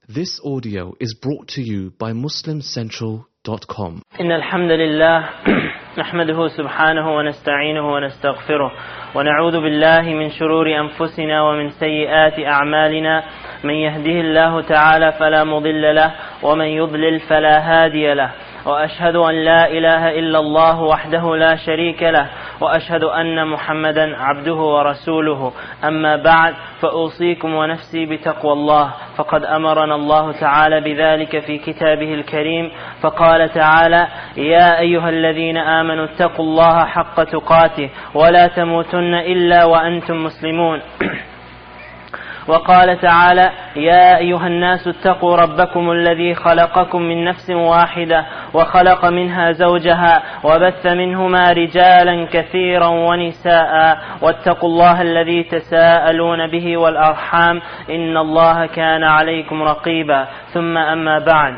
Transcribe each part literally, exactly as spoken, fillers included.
This audio is brought to you by Muslim Central dot com. إن الحمد لله نحمده سبحانه ونستعينه ونستغفره ونعوذ بالله من شرور أنفسنا ومن سيئات أعمالنا من يهده الله تعالى فلا مضل له ومن يضلل فلا هادي له وأشهد أن لا إله إلا الله وحده لا شريك له وأشهد أن محمدا عبده ورسوله أما بعد فأوصيكم ونفسي بتقوى الله فقد أمرنا الله تعالى بذلك في كتابه الكريم فقال تعالى يا أيها الذين آمنوا اتقوا الله حق تقاته ولا تموتن إلا وأنتم مسلمون وقال تعالى يا أيها الناس اتقوا ربكم الذي خلقكم من نفس واحدة وخلق منها زوجها وبث منهما رجالا كثيرا ونساء واتقوا الله الذي تساءلون به والأرحام إن الله كان عليكم رقيبا ثم أما بعد.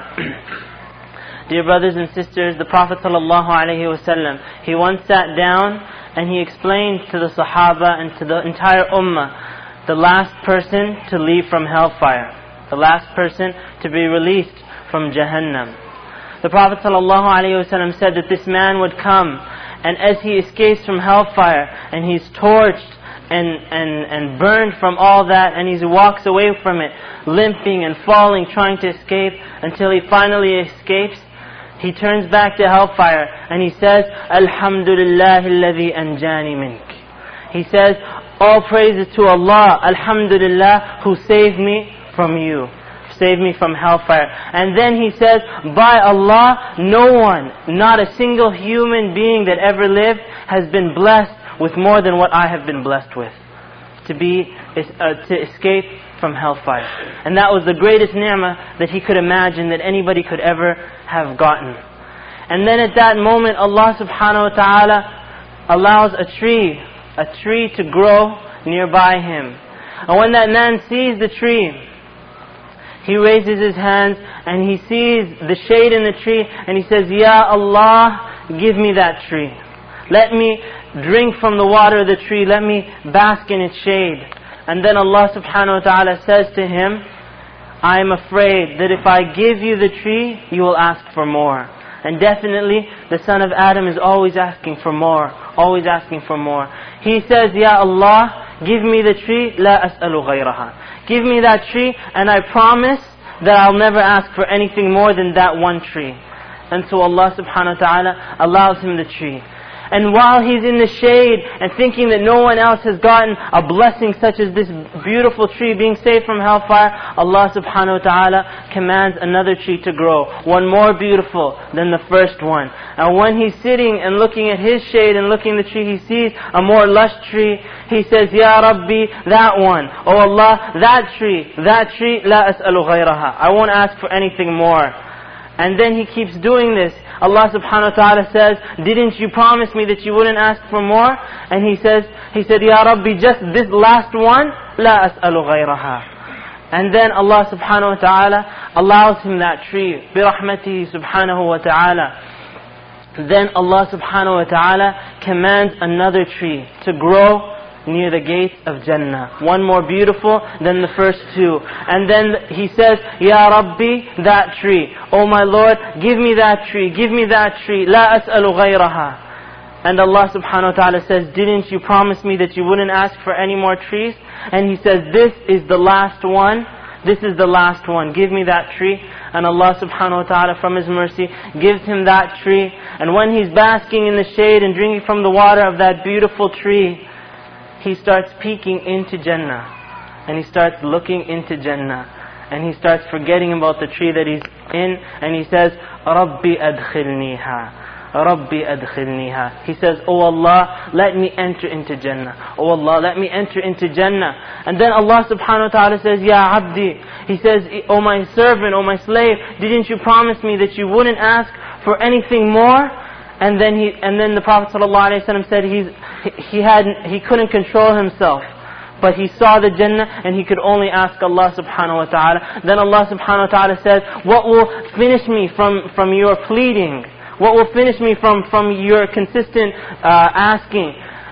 Dear brothers and sisters, the Prophet sallallahu alaihi wasallam, he once sat down and he explained to the Sahaba and to the entire Ummah the last person to leave from hellfire, the last person to be released from Jahannam. The Prophet ﷺ said that this man would come, and as he escapes from hellfire, and he's torched and, and, and burned from all that, and he walks away from it, limping and falling, trying to escape, until he finally escapes, he turns back to hellfire, and he says, Alhamdulillah alladhi anjani mink. He says, all praises to Allah, Alhamdulillah, who saved me from you, saved me from hellfire. And then he says, by Allah, no one, not a single human being that ever lived has been blessed with more than what I have been blessed with, to be, uh, to escape from hellfire. And that was the greatest ni'mah that he could imagine that anybody could ever have gotten. And then at that moment, Allah subhanahu wa ta'ala allows a tree, a tree to grow nearby him. And when that man sees the tree, he raises his hands and he sees the shade in the tree and he says, Ya Allah, give me that tree. Let me drink from the water of the tree. Let me bask in its shade. And then Allah subhanahu wa ta'ala says to him, I am afraid that if I give you the tree, you will ask for more. And definitely, the son of Adam is always asking for more, always asking for more. He says, Ya Allah, give me the tree, la as'alu ghayraha. Give me that tree, and I promise that I'll never ask for anything more than that one tree. And so Allah subhanahu wa ta'ala allows him the tree. And while he's in the shade and thinking that no one else has gotten a blessing such as this beautiful tree being saved from hellfire, Allah subhanahu wa ta'ala commands another tree to grow, one more beautiful than the first one. And when he's sitting and looking at his shade and looking at the tree, he sees a more lush tree. He says, Ya Rabbi, that one. Oh Allah, that tree, that tree, la as'alu ghayraha. I won't ask for anything more. And then he keeps doing this. Allah subhanahu wa ta'ala says, didn't you promise me that you wouldn't ask for more? And he says, he said, Ya Rabbi, just this last one, la as'alu ghayraha. And then Allah subhanahu wa ta'ala allows him that tree, bi rahmatihi subhanahu wa ta'ala. Then Allah subhanahu wa ta'ala commands another tree to grow near the gates of Jannah, one more beautiful than the first two. And then he says, Ya Rabbi, that tree. Oh my Lord, give me that tree, give me that tree. La as'alu ghayraha. And Allah subhanahu wa ta'ala says, didn't you promise me that you wouldn't ask for any more trees? And he says, this is the last one. This is the last one. Give me that tree. And Allah subhanahu wa ta'ala from His mercy gives him that tree. And when he's basking in the shade and drinking from the water of that beautiful tree, he starts peeking into Jannah, and he starts looking into Jannah, and he starts forgetting about the tree that he's in, and he says, Rabbi adkhilniha, Rabbi adkhilniha. He says, Oh Allah, let me enter into Jannah. Oh Allah, let me enter into Jannah. And then Allah subhanahu wa ta'ala says, Ya Abdi. He says, Oh my servant, oh my slave, didn't you promise me that you wouldn't ask for anything more? And then he, and then the Prophet ﷺ said he's, he, he had, he couldn't control himself, but he saw the Jannah and he could only ask Allah subhanahu wa ta'ala. Then Allah subhanahu wa ta'ala said, what will finish me from, from your pleading? What will finish me from, from your consistent uh, asking?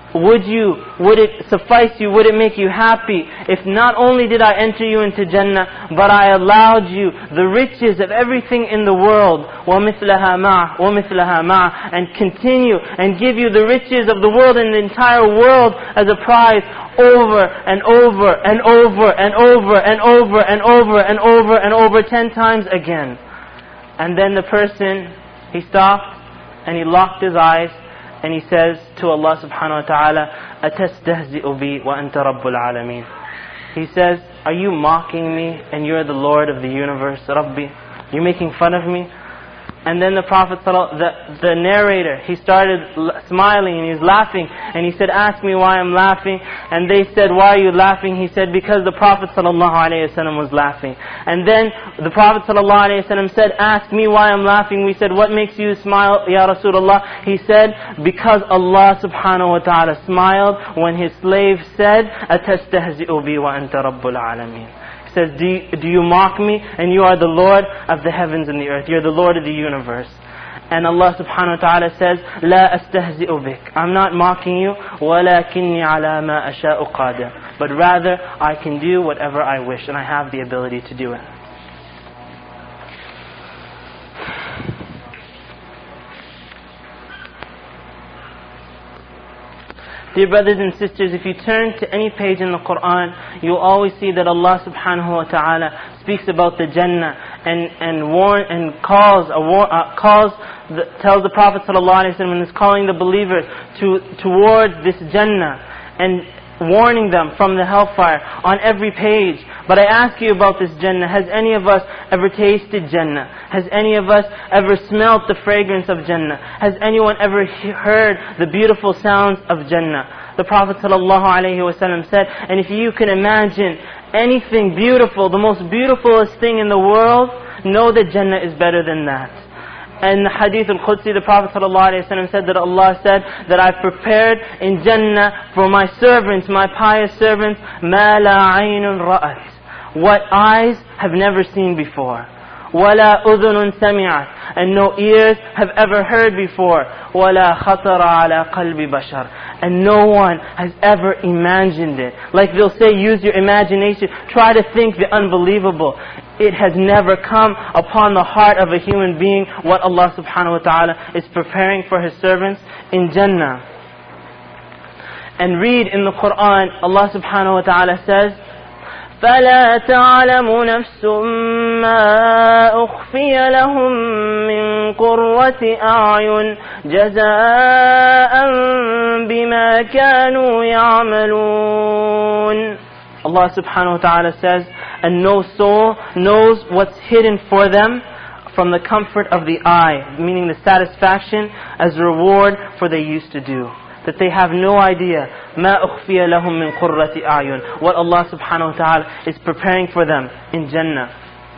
would you, would it suffice you, would it make you happy if not only did I enter you into Jannah, but I allowed you the riches of everything in the world, وَمِثْلَهَا مَعَهُ وَمِثْلَهَا مَعَهُ, and continue and give you the riches of the world and the entire world as a prize, over and over and over and over and over and over and over and over ten times again. And then the person, he stopped and he locked his eyes and he says to Allah subhanahu wa ta'ala, أَتَسْتَهْزِئُ بِي وَأَنْتَ رَبُّ الْعَالَمِينَ. He says, are you mocking me and you're the Lord of the universe, Rabbi? You're making fun of me? And then the Prophet, the, the narrator, he started smiling and he was laughing. And he said, ask me why I'm laughing. And they said, why are you laughing? He said, because the Prophet ﷺ was laughing. And then the Prophet ﷺ said, ask me why I'm laughing. We said, what makes you smile, Ya Rasulullah? He said, because Allah subhanahu wa ta'ala smiled when His slave said, أَتَسْتَهْزِئُ بِي وَأَنْتَ رَبُّ الْعَالَمِينَ. Says, do you, do you mock me? And you are the Lord of the heavens and the earth. You're the Lord of the universe. And Allah subhanahu wa ta'ala says, لا أستهزئ بك. I'm not mocking you. ولكني على ما أشاء قادر. But rather, I can do whatever I wish. And I have the ability to do it. Dear brothers and sisters, if you turn to any page in the Quran, you'll always see that Allah subhanahu wa ta'ala speaks about the Jannah and and warn and calls a war, uh, calls the, tells the Prophet sallallahu alaihi wasallam and is calling the believers to towards this Jannah and warning them from the hellfire on every page. But I ask you about this Jannah. Has any of us ever tasted Jannah? Has any of us ever smelt the fragrance of Jannah? Has anyone ever he- heard the beautiful sounds of Jannah? The Prophet ﷺ said, and if you can imagine anything beautiful, the most beautifulest thing in the world, know that Jannah is better than that. And the Hadith al-Qudsi, the Prophet ﷺ said that Allah said that I've prepared in Jannah for my servants, my pious servants, مَا لَا عَيْنٌ رَأَتْ, what eyes have never seen before. وَلَا أُذُنٌ سَمِعَتْ, and no ears have ever heard before. وَلَا خَطَرَ عَلَى قَلْبِ بَشَرٍ, and no one has ever imagined it. Like they'll say, use your imagination, try to think the unbelievable. It has never come upon the heart of a human being what Allah subhanahu wa ta'ala is preparing for His servants in Jannah. And read in the Quran, Allah subhanahu wa ta'ala says, فَلَا تَعْلَمُ نَفْسٌ مَا أُخْفِيَ لَهُم مِّن قُرَّةِ أَعْيُنٍ جَزَاءً بِمَا كَانُوا يَعْمَلُونَ. Allah subhanahu wa ta'ala says, and no soul knows what's hidden for them from the comfort of the eye, meaning the satisfaction as a reward for they used to do. That they have no idea ما أخفي لهم من قرة أعين, what Allah subhanahu wa ta'ala is preparing for them in Jannah.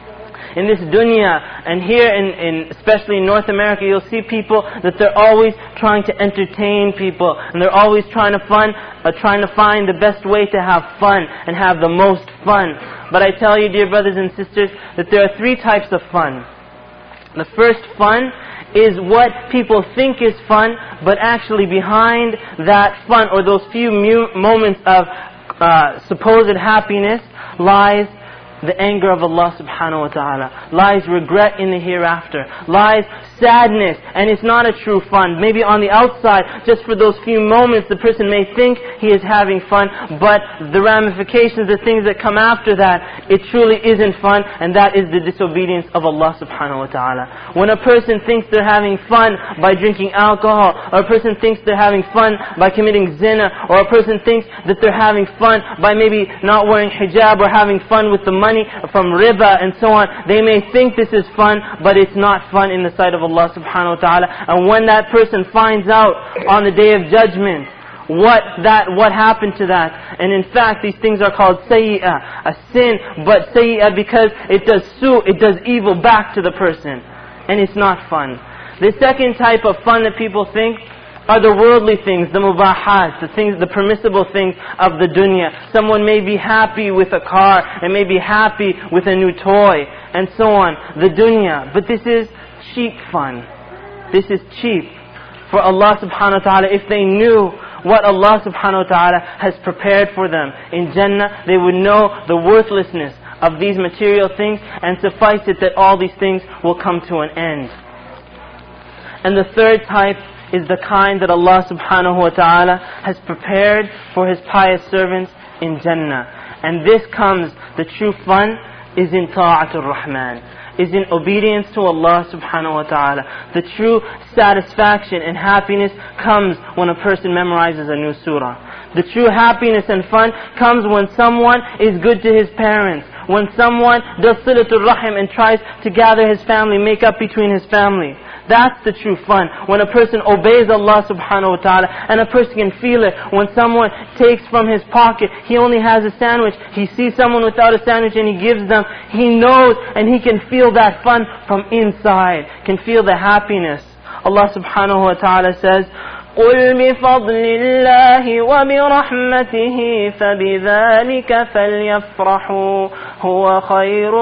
In this dunya, and here in, in especially in North America, you'll see people that they're always trying to entertain people, and they're always trying to fun, uh, trying to find the best way to have fun and have the most fun. But I tell you, dear brothers and sisters, that there are three types of fun. The first fun is what people think is fun, but actually behind that fun, or those few mu- moments of uh, supposed happiness, lies the anger of Allah subhanahu wa ta'ala, lies regret in the hereafter, lies sadness, and it's not a true fun. Maybe on the outside, just for those few moments, the person may think he is having fun, but the ramifications, the things that come after that, it truly isn't fun, and that is the disobedience of Allah subhanahu wa ta'ala. When a person thinks they're having fun by drinking alcohol, or a person thinks they're having fun by committing zina, or a person thinks that they're having fun by maybe not wearing hijab, or having fun with the money from riba and so on, they may think this is fun, but it's not fun in the sight of Allah subhanahu wa ta'ala. And when that person finds out on the day of judgment what that what happened to that, and in fact these things are called sayyi'ah, a sin, but sayyi'ah because it does su, it does evil back to the person, and it's not fun. The second type of fun that people think are the worldly things, the mubahat, the things, the permissible things of the dunya. Someone may be happy with a car, and may be happy with a new toy, and so on. The dunya. But this is cheap fun. This is cheap. For Allah subhanahu wa ta'ala, if they knew what Allah subhanahu wa ta'ala has prepared for them in Jannah, they would know the worthlessness of these material things, and suffice it that all these things will come to an end. And the third type is the kind that Allah subhanahu wa ta'ala has prepared for His pious servants in Jannah. And this comes, the true fun is in ta'atul Rahman, is in obedience to Allah subhanahu wa ta'ala. The true satisfaction and happiness comes when a person memorizes a new surah. The true happiness and fun comes when someone is good to his parents, when someone does silatul rahim and tries to gather his family, make up between his family. That's the true fun. When a person obeys Allah subhanahu wa ta'ala, and a person can feel it. When someone takes from his pocket, he only has a sandwich, he sees someone without a sandwich and he gives them, he knows and he can feel that fun from inside, can feel the happiness. Allah subhanahu wa ta'ala says, قُلْ بِفَضْلِ اللَّهِ وَبِرَحْمَتِهِ فَبِذَلِكَ فَلْيَفْرَحُوا هُوَ خَيْرٌ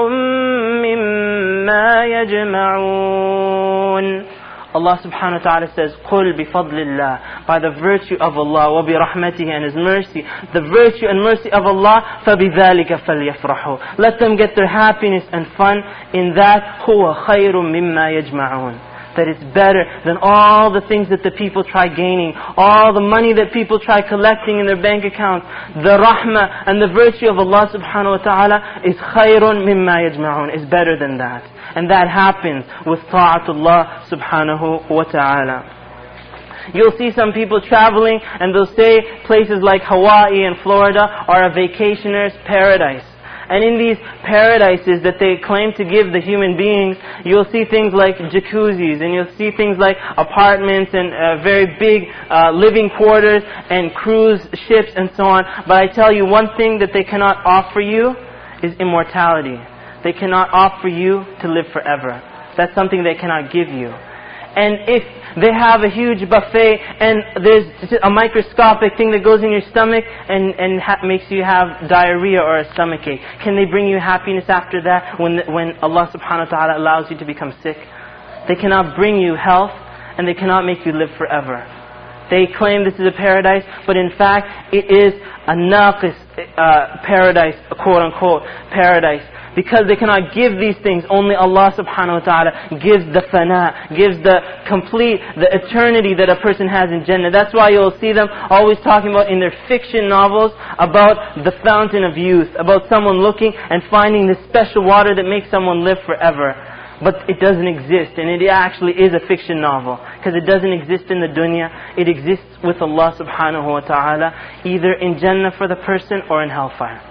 مِّمَّا يَجْمَعُونَ. Allah subhanahu wa ta'ala says, قُلْ بِفَضْلِ اللَّهِ, by the virtue of Allah, وَبِرَحْمَتِهِ, and His mercy, the virtue and mercy of Allah, فَبِذَلِكَ فَلْيَفْرَحُوا, let them get their happiness and fun in that, هُوَ خَيْرٌ مِّمَّا يَجْمَعُونَ. That it's better than all the things that the people try gaining, all the money that people try collecting in their bank accounts. The rahmah and the virtue of Allah subhanahu wa ta'ala is khayrun mimma yajma'un, is better than that. And that happens with ta'atullah subhanahu wa ta'ala. You'll see some people traveling and they'll say places like Hawaii and Florida are a vacationer's paradise. And in these paradises that they claim to give the human beings, you'll see things like jacuzzis, and you'll see things like apartments and uh, very big uh, living quarters and cruise ships and so on. But I tell you, one thing that they cannot offer you is immortality. They cannot offer you to live forever. That's something they cannot give you. And if they have a huge buffet and there's a microscopic thing that goes in your stomach and, and ha- makes you have diarrhea or a stomach ache, can they bring you happiness after that when, when Allah subhanahu wa ta'ala allows you to become sick? They cannot bring you health and they cannot make you live forever. They claim this is a paradise, but in fact it is a naqis uh, paradise, a quote unquote paradise. Because they cannot give these things, only Allah subhanahu wa ta'ala gives the fana, gives the complete, the eternity that a person has in Jannah. That's why you'll see them always talking about in their fiction novels about the fountain of youth, about someone looking and finding this special water that makes someone live forever. But it doesn't exist, and it actually is a fiction novel, because it doesn't exist in the dunya. It exists with Allah subhanahu wa ta'ala, either in Jannah for the person or in hellfire.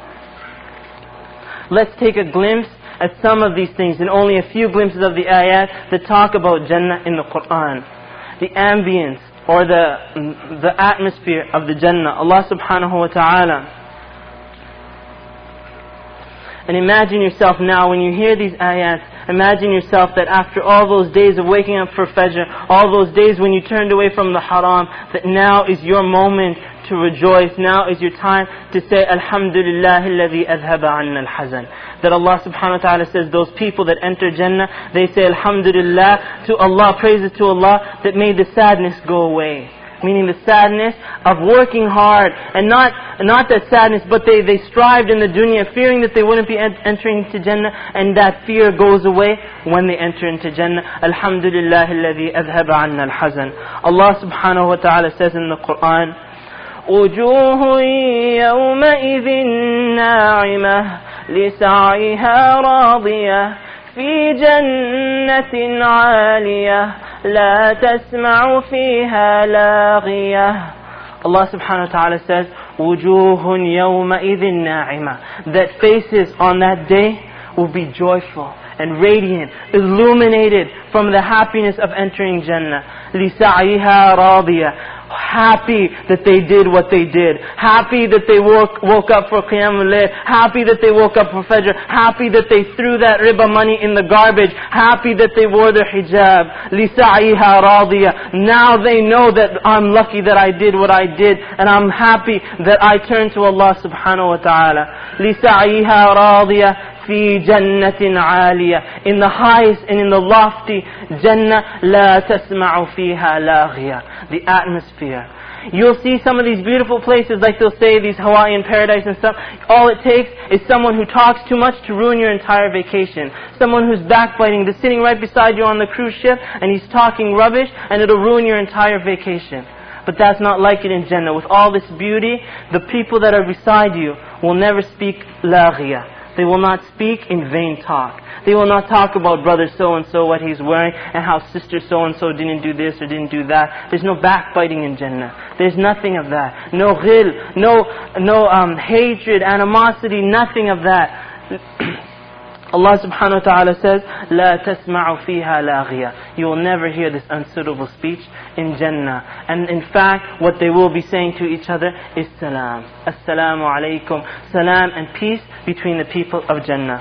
Let's take a glimpse at some of these things, and only a few glimpses of the ayat that talk about Jannah in the Qur'an. The ambience or the the atmosphere of the Jannah. Allah subhanahu wa ta'ala. And imagine yourself now, when you hear these ayats, imagine yourself that after all those days of waking up for Fajr, all those days when you turned away from the haram, that now is your moment to rejoice. Now is your time to say, Alhamdulillah alladhi adhaba anna al-hazan. That Allah subhanahu wa ta'ala says, those people that enter Jannah, they say, Alhamdulillah, to Allah, praises to Allah, that made the sadness go away. Meaning the sadness of working hard, and not not that sadness, but they, they strived in the dunya, fearing that they wouldn't be ent- entering into Jannah, and that fear goes away when they enter into Jannah. Alhamdulillah alladhi adhaba anna al-hazan. Allah subhanahu wa ta'ala says in the Qur'an, وجوه يومئذ ناعمة لسعيها راضية في جنة عالية لا تسمع فيها لاغية. Allah subhanahu wa ta'ala says, وجوه يومئذ ناعمة, that faces on that day will be joyful and radiant, illuminated from the happiness of entering Jannah. لسعيها راضية, happy that they did what they did, happy that they woke, woke up for Qiyamul Layl, happy that they woke up for Fajr, happy that they threw that riba money in the garbage, happy that they wore their hijab. لِسَعِيهَا رَاضِيَةٌ, now they know that I'm lucky that I did what I did, and I'm happy that I turned to Allah subhanahu wa ta'ala. لِسَعِيهَا رَاضِيَةٌ في جنة عالية, in the highest and in the lofty Jannah. لا تسمع فيها لاغية, the atmosphere. You'll see some of these beautiful places, like they'll say, these Hawaiian paradise and stuff. All it takes is someone who talks too much to ruin your entire vacation. Someone who's backbiting, that's sitting right beside you on the cruise ship, and he's talking rubbish, and it'll ruin your entire vacation. But that's not like it in Jannah. With all this beauty, the people that are beside you will never speak laghiya. They will not speak in vain talk. They will not talk about brother so-and-so, what he's wearing, and how sister so-and-so didn't do this or didn't do that. There's no backbiting in Jannah. There's nothing of that. No ghil, no, no um, hatred, animosity, nothing of that. Allah subhanahu wa ta'ala says, لا تسمع فيها لاغية. You will never hear this unsuitable speech in Jannah. And in fact, what they will be saying to each other is salam. Assalamu alaikum. Salam and peace between the people of Jannah.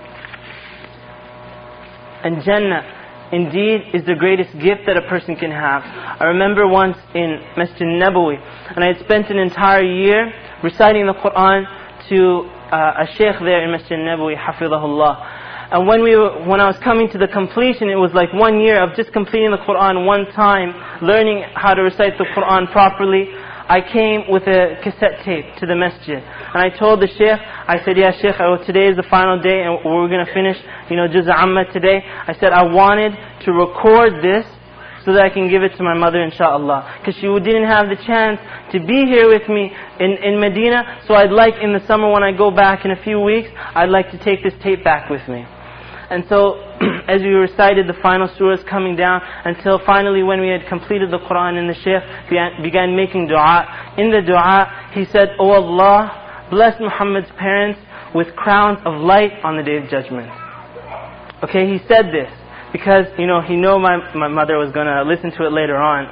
And Jannah, indeed, is the greatest gift that a person can have. I remember once in Masjid Nabawi, and I had spent an entire year reciting the Quran to Uh, a sheikh there in Masjid Nabawi, hafidhahullah. And when we were, when I was coming to the completion, it was like one year of just completing the Quran one time, learning how to recite the Quran properly. I came with a cassette tape to the masjid, and I told the sheikh, I said, yeah sheikh, today is the final day and we're going to finish, you know, Juz' Amma today. I said I wanted to record this so that I can give it to my mother, inshaAllah. Because she didn't have the chance to be here with me in, in Medina. So I'd like, in the summer when I go back in a few weeks, I'd like to take this tape back with me. And so, as we recited the final surahs coming down, until finally when we had completed the Quran, and the Shaykh began, began making dua. In the dua, he said, "O Allah, bless Muhammad's parents with crowns of light on the Day of Judgment." Okay, he said this because, you know, he knew my, my mother was going to listen to it later on.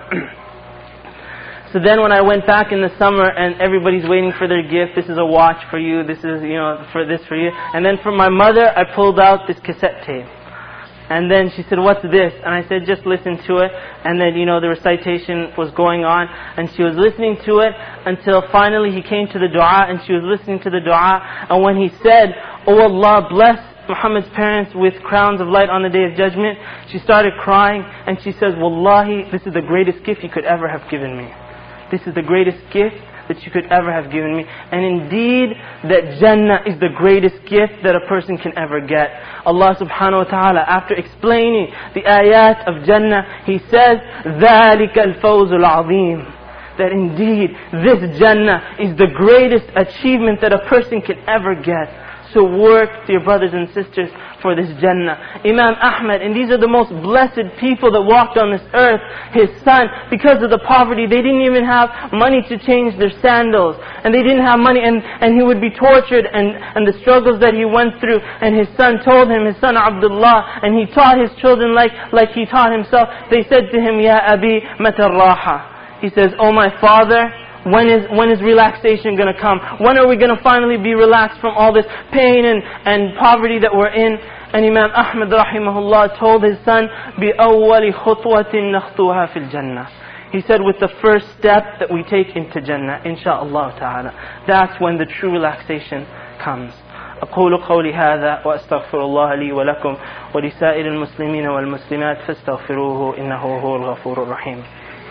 So then when I went back in the summer and everybody's waiting for their gift, this is a watch for you, this is, you know, for this for you. And then for my mother, I pulled out this cassette tape. And then she said, "What's this?" And I said, "Just listen to it." And then, you know, the recitation was going on. And she was listening to it until finally he came to the dua, and she was listening to the dua. And when he said, "O Allah, bless Muhammad's parents with crowns of light on the Day of Judgment," she started crying. And she says, "Wallahi, this is the greatest gift you could ever have given me. This is the greatest gift that you could ever have given me." And indeed, that Jannah is the greatest gift that a person can ever get. Allah subhanahu wa ta'ala, after explaining the ayat of Jannah, He says, ذَلِكَ الْفَوْزُ الْعَظِيمُ. That indeed, this Jannah is the greatest achievement that a person can ever get. So work, dear brothers and sisters, for this Jannah. Imam Ahmad, and these are the most blessed people that walked on this earth, his son, because of the poverty, they didn't even have money to change their sandals. And they didn't have money, and, and he would be tortured, and, and the struggles that he went through. And his son told him, his son Abdullah, and he taught his children like, like he taught himself. They said to him, "Ya Abi, mata raha." He says, "Oh my father, When is when is relaxation going to come? When are we going to finally be relaxed from all this pain and, and poverty that we're in?" And Imam Ahmad rahimahullah told his son, بِأَوَّلِ خُطْوَةٍ نَخْطُوهَا فِي الْجَنَّةِ. He said, with the first step that we take into Jannah, inshaAllah ta'ala, that's when the true relaxation comes. أقول قولي هذا وأستغفر الله لي ولكم ولسائر المسلمين والمسلمات فاستغفروه إنه هو الغفور الرحيم.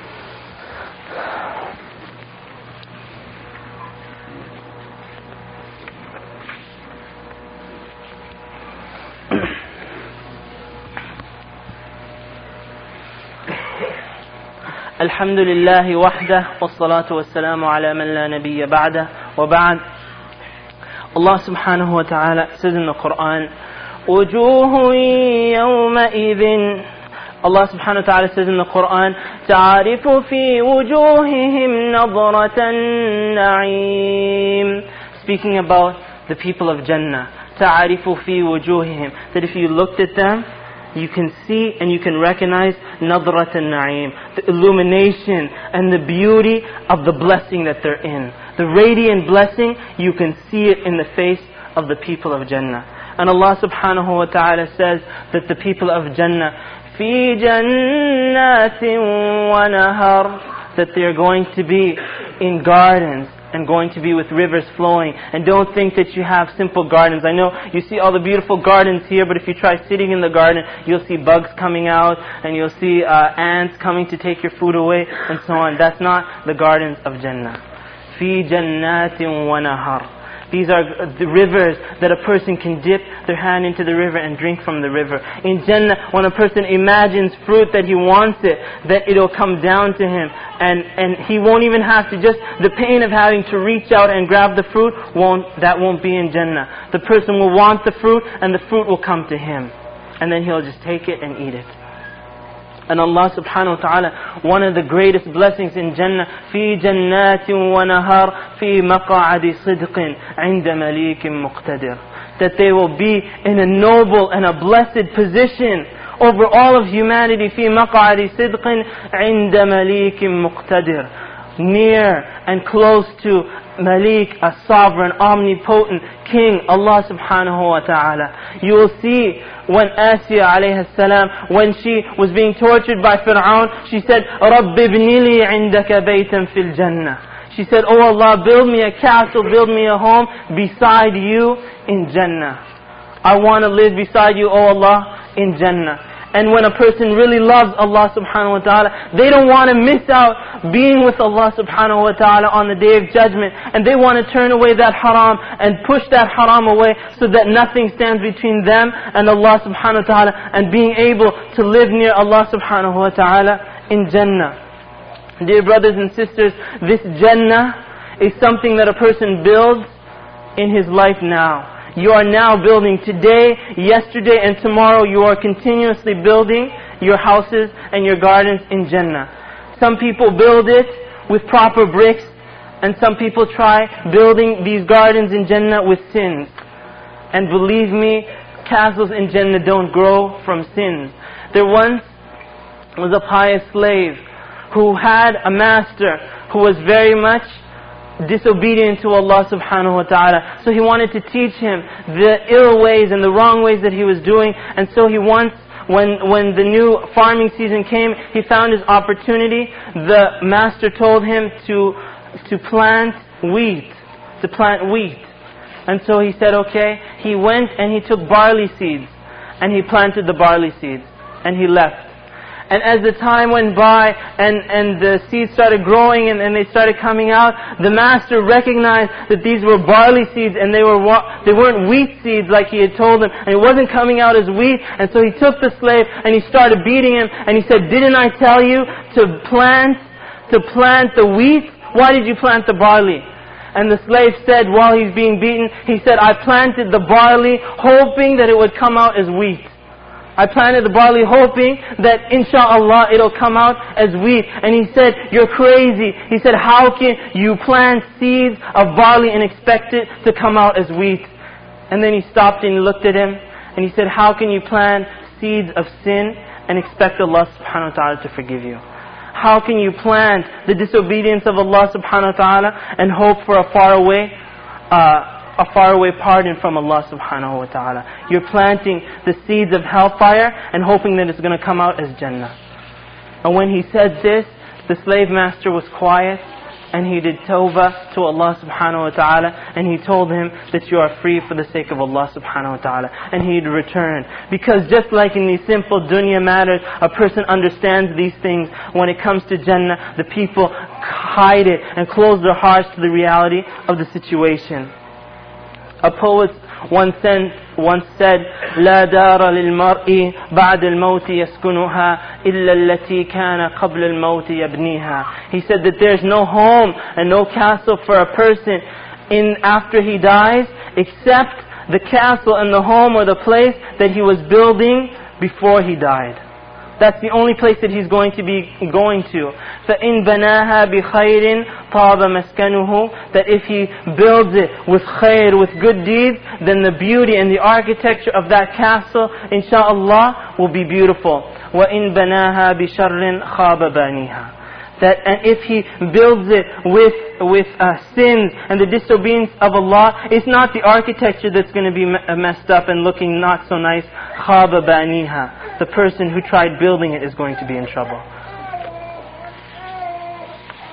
الحمد لله وحده والصلاة والسلام على من لا نبي بعده وبعد. Allah subhanahu wa ta'ala says in the Quran, وجوه يومئذ. Allah subhanahu wa ta'ala says in the Quran, تعرف في وجوههم نظرة النعيم. Speaking about the people of Jannah, تعرف في وجوههم, that if you looked at them, you can see and you can recognize nadrat al-na'im, the illumination and the beauty of the blessing that they're in. The radiant blessing, you can see it in the face of the people of Jannah. And Allah subhanahu wa ta'ala says that the people of Jannah, fi jannatin wa nahar, that they are going to be in gardens and going to be with rivers flowing. And don't think that you have simple gardens. I know you see all the beautiful gardens here, but if you try sitting in the garden, you'll see bugs coming out, and you'll see uh, ants coming to take your food away, and so on. That's not the gardens of Jannah. Fi jannatin wa nahar. These are the rivers that a person can dip their hand into the river and drink from the river. In Jannah, when a person imagines fruit that he wants it, that it'll come down to him, and, and he won't even have to, just the pain of having to reach out and grab the fruit, won't, that won't be in Jannah. The person will want the fruit, and the fruit will come to him. And then he'll just take it and eat it. And Allah subhanahu wa ta'ala, one of the greatest blessings in Jannah, في جنات ونهر في مقعد صدق عند مليك مقتدر. That they will be in a noble and a blessed position over all of humanity. في مقعد صدق عند مليك مقتدر. Near and close to Malik, a sovereign, omnipotent king, Allah subhanahu wa ta'ala. You will see when Asiya alayhi salam, when she was being tortured by Fir'aun, she said, رَبِّ ابْنِ لِي عِنْدَكَ بَيْتًا فِي الْجَنَّةِ. She said, Oh Allah, build me a castle, build me a home beside you in Jannah. I want to live beside you, Oh Allah, in Jannah. And when a person really loves Allah subhanahu wa ta'ala, they don't want to miss out being with Allah subhanahu wa ta'ala on the Day of Judgment. And they want to turn away that haram and push that haram away so that nothing stands between them and Allah subhanahu wa ta'ala and being able to live near Allah subhanahu wa ta'ala in Jannah. Dear brothers and sisters, this Jannah is something that a person builds in his life now. You are now building today, yesterday and tomorrow. You are continuously building your houses and your gardens in Jannah. Some people build it with proper bricks, and some people try building these gardens in Jannah with sins. And believe me, castles in Jannah don't grow from sins. There once was a pious slave who had a master who was very much disobedient to Allah subhanahu wa ta'ala. So he wanted to teach him the ill ways and the wrong ways that he was doing. And so he once, when, when the new farming season came, he found his opportunity. The master told him to, to plant wheat, to plant wheat. And so he said, okay. He went and he took barley seeds, and he planted the barley seeds, and he left. And as the time went by and, and the seeds started growing and, and they started coming out, the master recognized that these were barley seeds and they, were, they weren't wheat seeds like he had told him. And it wasn't coming out as wheat. And so he took the slave and he started beating him. And he said, didn't I tell you to plant, to plant the wheat? Why did you plant the barley? And the slave said, while he's being beaten, he said, I planted the barley hoping that it would come out as wheat. I planted the barley hoping that insha'Allah it'll come out as wheat. And he said, you're crazy. He said, how can you plant seeds of barley and expect it to come out as wheat? And then he stopped and he looked at him and he said, how can you plant seeds of sin and expect Allah subhanahu wa ta'ala to forgive you? How can you plant the disobedience of Allah subhanahu wa ta'ala and hope for a faraway uh, a faraway pardon from Allah subhanahu wa ta'ala? You're planting the seeds of hellfire and hoping that it's going to come out as Jannah. And when he said this, the slave master was quiet and he did tawbah to Allah subhanahu wa ta'ala, and he told him that you are free for the sake of Allah subhanahu wa ta'ala, and he'd return. Because just like in these simple dunya matters, a person understands these things. When it comes to Jannah, the people hide it and close their hearts to the reality of the situation. A poet once said, once said, لا دار للمرء بعد الموت يسكنها إلا التي كان قبل الموت يبنيها. He said that there's no home and no castle for a person in after he dies except the castle and the home or the place that he was building before he died. That's the only place that he's going to be going to. فَإِن بَنَاهَا بِخَيْرٍ طَابَ مَسْكَنُهُ. That if he builds it with khair, with good deeds, then the beauty and the architecture of that castle, insha'Allah, will be beautiful. وَإِن بَنَاهَا بِشَرٍ خَابَ بَانِيهَا. That and if he builds it with with uh, sins and the disobedience of Allah, it's not the architecture that's going to be messed up and looking not so nice. خَابَ بَانِيهَا. The person who tried building it is going to be in trouble.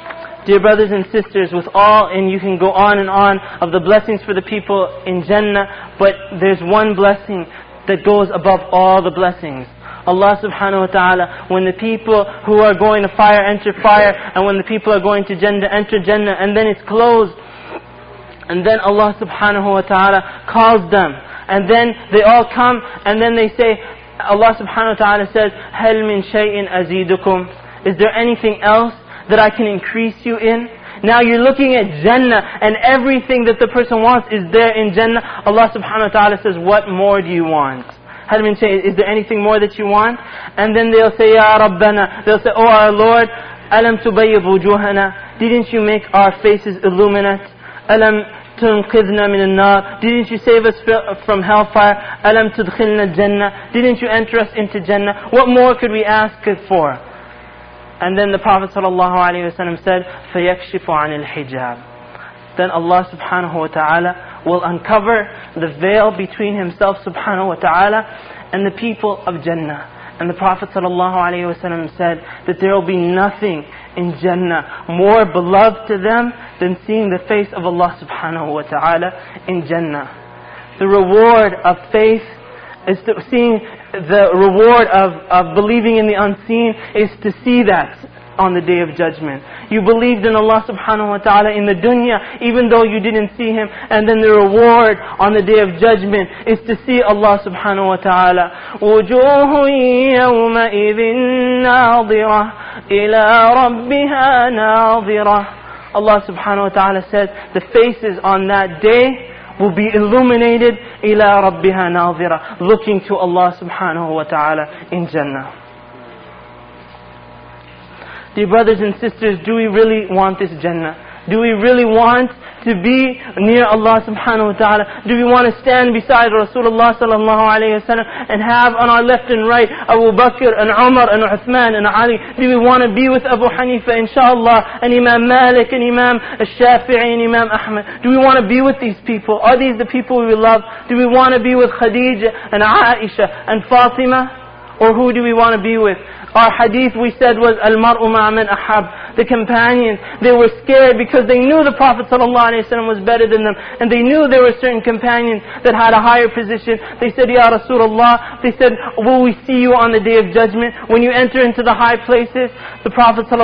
Dear brothers and sisters, with all, and you can go on and on of the blessings for the people in Jannah, but there's one blessing that goes above all the blessings. Allah subhanahu wa ta'ala, when the people who are going to fire enter fire, and when the people are going to Jannah enter Jannah, and then it's closed, and then Allah subhanahu wa ta'ala calls them, and then they all come, and then they say, Allah subhanahu wa ta'ala says, هَلْ مِن شَيْءٍ أَزِيدُكُمْ? Is there anything else that I can increase you in? Now you're looking at Jannah, and everything that the person wants is there in Jannah. Allah subhanahu wa ta'ala says, what more do you want? هل من شيء, is there anything more that you want? And then they'll say, Ya Rabbana, they'll say, oh our Lord, Alam tubayyid wujuhana, didn't you make our faces illuminate? Alam tunqidhna min an-nar, didn't you save us from hellfire? Alam tudkhilna Jannah, didn't you enter us into Jannah? What more could we ask for? And then the Prophet ﷺ said, فَيَكْشِفُ عَنِ الْحِجَابِ. Then Allah subhanahu wa ta'ala will uncover the veil between Himself subhanahu wa ta'ala and the people of Jannah. And the Prophet ﷺ said that there will be nothing in Jannah more beloved to them than seeing the face of Allah subhanahu wa ta'ala in Jannah. The reward of faith is to seeing, the reward of, of believing in the unseen is to see that on the Day of Judgment. You believed in Allah subhanahu wa ta'ala in the dunya, even though you didn't see Him, and then the reward on the Day of Judgment is to see Allah subhanahu wa ta'ala. وُجُوهٌ يَوْمَئِذٍ نَاظِرَةٌ إِلَىٰ رَبِّهَا نَاظِرَةٌ. Allah subhanahu wa ta'ala says the faces on that day will be illuminated إِلَىٰ رَبِّهَا نَاظِرَةٌ, looking to Allah subhanahu wa ta'ala in Jannah. Dear brothers and sisters, do we really want this Jannah? Do we really want to be near Allah subhanahu wa ta'ala? Do we want to stand beside Rasulullah sallallahu alayhi wa sallam and have on our left and right Abu Bakr and Umar and Uthman and Ali? Do we want to be with Abu Hanifa inshallah, and Imam Malik and Imam Shafi'i and Imam Ahmad? Do we want to be with these people? Are these the people we love? Do we want to be with Khadija and Aisha and Fatima? Or who do we want to be with? Our hadith we said was Al-Mar'u ma'a man ahab. The companions, they were scared because they knew the Prophet ﷺ was better than them, and they knew there were certain companions that had a higher position. They said, Ya Rasulullah, they said, will we see you on the Day of Judgment when you enter into the high places? The Prophet ﷺ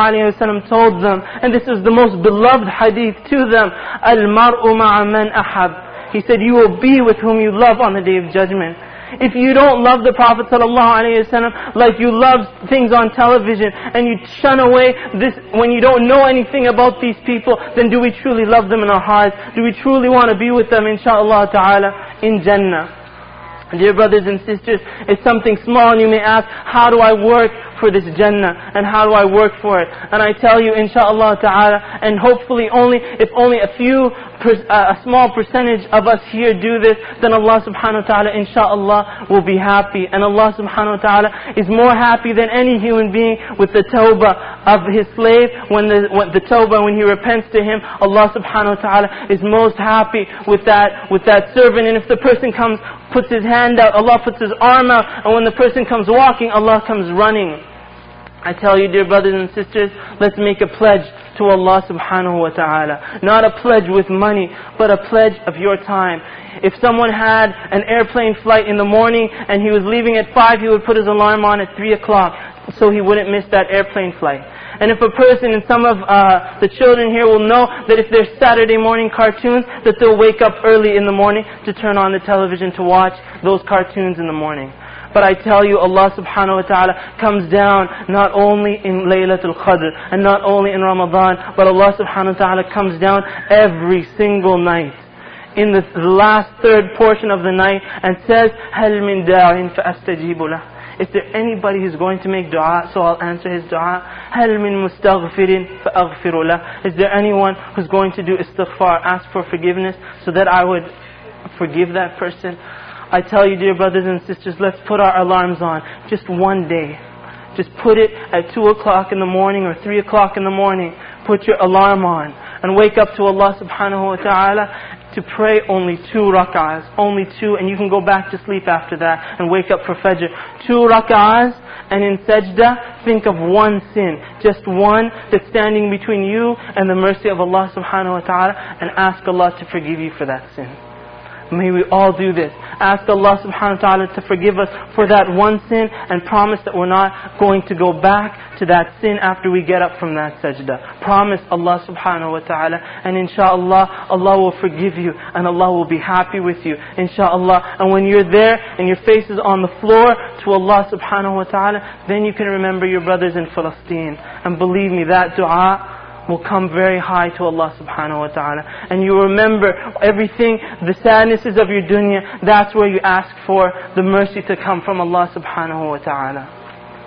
told them, and this is the most beloved hadith to them, Al-Mar'u ma'a man ahab. He said, you will be with whom you love on the Day of Judgment. If you don't love the Prophet ﷺ like you love things on television, and you shun away this when you don't know anything about these people, then do we truly love them in our hearts? Do we truly want to be with them inshaAllah ta'ala in Jannah? Dear brothers and sisters, it's something small, and you may ask, how do I work for this Jannah? And how do I work for it? And I tell you, inshaAllah ta'ala, and hopefully only, if only a few, uh, a small percentage of us here do this, then Allah subhanahu wa ta'ala, inshaAllah, will be happy. And Allah subhanahu wa ta'ala is more happy than any human being with the tawbah of his slave. When the, when the tawbah, when he repents to Him, Allah subhanahu wa ta'ala is most happy with that, with that servant. And if the person comes, puts his hand out, Allah puts His arm out, and when the person comes walking, Allah comes running. I tell you, dear brothers and sisters, let's make a pledge to Allah subhanahu wa ta'ala. Not a pledge with money, but a pledge of your time. If someone had an airplane flight in the morning and he was leaving at five, he would put his alarm on at three o'clock so he wouldn't miss that airplane flight. And if a person, and some of uh, the children here will know that if there's Saturday morning cartoons, that they'll wake up early in the morning to turn on the television to watch those cartoons in the morning. But I tell you, Allah subhanahu wa ta'ala comes down not only in Laylatul Qadr and not only in Ramadan, but Allah subhanahu wa ta'ala comes down every single night in the last third portion of the night and says, هَلْ مِن دَاعٍ فَأَسْتَجِيبُ لَهُ. Is there anybody who's going to make dua, so I'll answer his dua? هَلْ مِن مُسْتَغْفِرٍ فَأَغْفِرُ لَهُ. Is there anyone who's going to do istighfar, ask for forgiveness, so that I would forgive that person? I tell you, dear brothers and sisters, let's put our alarms on just one day. Just put it at two o'clock in the morning or three o'clock in the morning. Put your alarm on and wake up to Allah subhanahu wa ta'ala to pray only two rak'ahs, only two, and you can go back to sleep after that and wake up for Fajr. Two rak'ahs, and in sajda, think of one sin, just one that's standing between you and the mercy of Allah subhanahu wa ta'ala, and ask Allah to forgive you for that sin. May we all do this. Ask Allah subhanahu wa ta'ala to forgive us for that one sin, and promise that we're not going to go back to that sin after we get up from that sajda. Promise Allah subhanahu wa ta'ala, and inshaAllah, Allah will forgive you and Allah will be happy with you, inshaAllah. And when you're there and your face is on the floor to Allah subhanahu wa ta'ala, then you can remember your brothers in Palestine. And believe me, that dua will come very high to Allah subhanahu wa ta'ala. And you remember everything, the sadnesses of your dunya, that's where you ask for the mercy to come from Allah subhanahu wa ta'ala.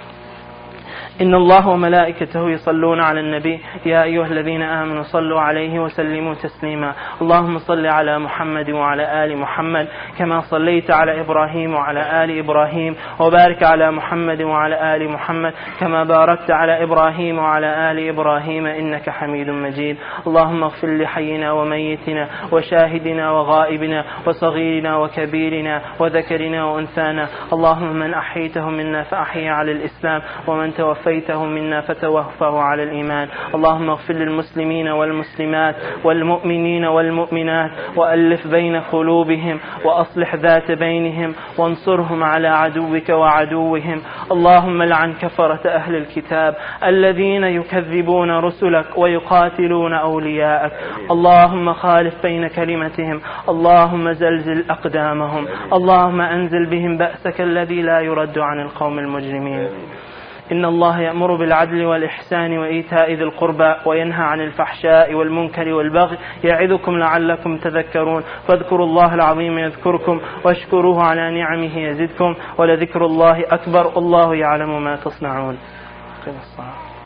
إن الله وملائكته يصلون على النبي يا أيها الذين آمنوا صلوا عليه وسلموا تسليما اللهم صل على محمد وعلى آل محمد كما صليت على إبراهيم وعلى آل إبراهيم وبارك على محمد وعلى آل محمد كما باركت على إبراهيم وعلى آل إبراهيم إنك حميد مجيد اللهم اغفر لحينا وميتنا وشاهدنا وغائبنا وصغيرنا وكبيرنا وذكرنا وأنثانا اللهم من أحيته منا فأحيي على الإسلام ومن توفى توفيته منا فتوفه على الإيمان اللهم اغفر للمسلمين والمسلمات والمؤمنين والمؤمنات وألف بين قلوبهم وأصلح ذات بينهم وانصرهم على عدوك وعدوهم اللهم لعن كفرة أهل الكتاب الذين يكذبون رسلك ويقاتلون أولياءك اللهم خالف بين كلمتهم اللهم زلزل أقدامهم اللهم أنزل بهم بأسك الذي لا يرد عن القوم المجرمين إن الله يأمر بالعدل والإحسان وإيتاء ذي القربى وينهى عن الفحشاء والمنكر والبغي يعظكم لعلكم تذكرون فاذكروا الله العظيم يذكركم واشكروه على نعمه يزدكم ولذكر الله أكبر الله يعلم ما تصنعون.